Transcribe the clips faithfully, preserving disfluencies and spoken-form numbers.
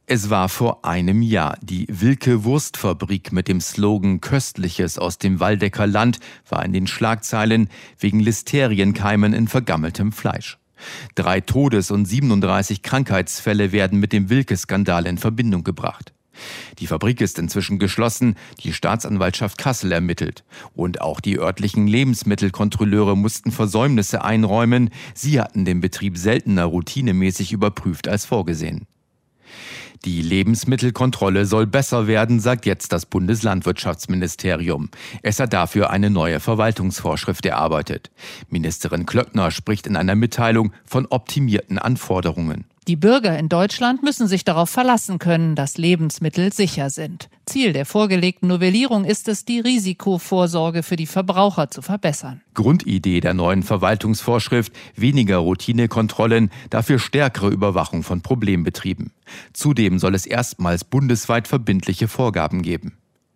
Es war vor einem Jahr. Die Wilke Wurstfabrik mit dem Slogan »Köstliches aus dem Waldecker Land« war in den Schlagzeilen wegen Listerienkeimen in vergammeltem Fleisch. Drei Todes- und siebenunddreißig Krankheitsfälle werden mit dem Wilke-Skandal in Verbindung gebracht. Die Fabrik ist inzwischen geschlossen, die Staatsanwaltschaft Kassel ermittelt. Und auch die örtlichen Lebensmittelkontrolleure mussten Versäumnisse einräumen. Sie hatten den Betrieb seltener routinemäßig überprüft als vorgesehen. Die Lebensmittelkontrolle soll besser werden, sagt jetzt das Bundeslandwirtschaftsministerium. Es hat dafür eine neue Verwaltungsvorschrift erarbeitet. Ministerin Klöckner spricht in einer Mitteilung von optimierten Anforderungen. Die Bürger in Deutschland müssen sich darauf verlassen können, dass Lebensmittel sicher sind. Ziel der vorgelegten Novellierung ist es, die Risikovorsorge für die Verbraucher zu verbessern. Grundidee der neuen Verwaltungsvorschrift: weniger Routinekontrollen, dafür stärkere Überwachung von Problembetrieben. Zudem soll es erstmals bundesweit verbindliche Vorgaben geben.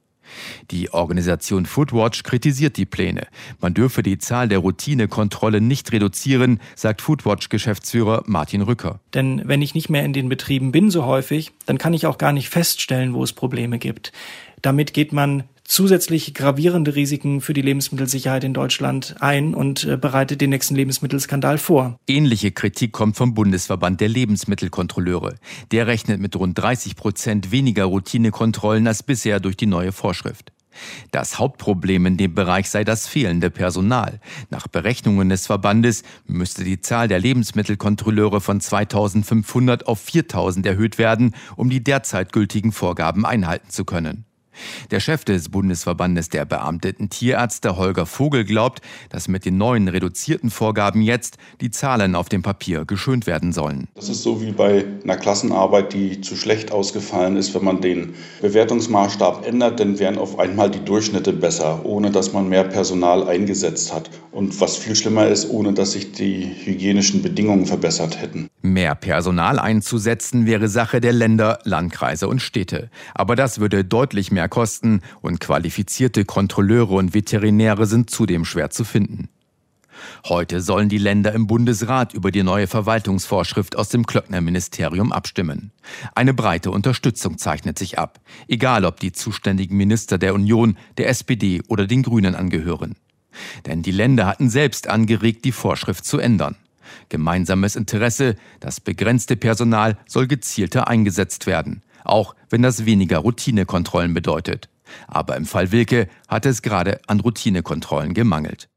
Die Organisation Foodwatch kritisiert die Pläne. Man dürfe die Zahl der Routinekontrollen nicht reduzieren, sagt Foodwatch-Geschäftsführer Martin Rücker. Denn wenn ich nicht mehr in den Betrieben bin so häufig, dann kann ich auch gar nicht feststellen, wo es Probleme gibt. Damit geht man zusätzlich gravierende Risiken für die Lebensmittelsicherheit in Deutschland ein und bereitet den nächsten Lebensmittelskandal vor. Ähnliche Kritik kommt vom Bundesverband der Lebensmittelkontrolleure. Der rechnet mit rund dreißig Prozent weniger Routinekontrollen als bisher durch die neue Vorschrift. Das Hauptproblem in dem Bereich sei das fehlende Personal. Nach Berechnungen des Verbandes müsste die Zahl der Lebensmittelkontrolleure von zweitausendfünfhundert auf viertausend erhöht werden, um die derzeit gültigen Vorgaben einhalten zu können. Der Chef des Bundesverbandes der beamteten Tierärzte, Holger Vogel, glaubt, dass mit den neuen reduzierten Vorgaben jetzt die Zahlen auf dem Papier geschönt werden sollen. Das ist so wie bei einer Klassenarbeit, die zu schlecht ausgefallen ist. Wenn man den Bewertungsmaßstab ändert, dann wären auf einmal die Durchschnitte besser, ohne dass man mehr Personal eingesetzt hat. Und was viel schlimmer ist, ohne dass sich die hygienischen Bedingungen verbessert hätten. Mehr Personal einzusetzen wäre Sache der Länder, Landkreise und Städte. Aber das würde deutlich mehr kosten und qualifizierte Kontrolleure und Veterinäre sind zudem schwer zu finden. Heute sollen die Länder im Bundesrat über die neue Verwaltungsvorschrift aus dem Klöckner-Ministerium abstimmen. Eine breite Unterstützung zeichnet sich ab, egal ob die zuständigen Minister der Union, der S P D oder den Grünen angehören. Denn die Länder hatten selbst angeregt, die Vorschrift zu ändern. Gemeinsames Interesse: das begrenzte Personal soll gezielter eingesetzt werden, auch wenn das weniger Routinekontrollen bedeutet. Aber im Fall Wilke hat es gerade an Routinekontrollen gemangelt.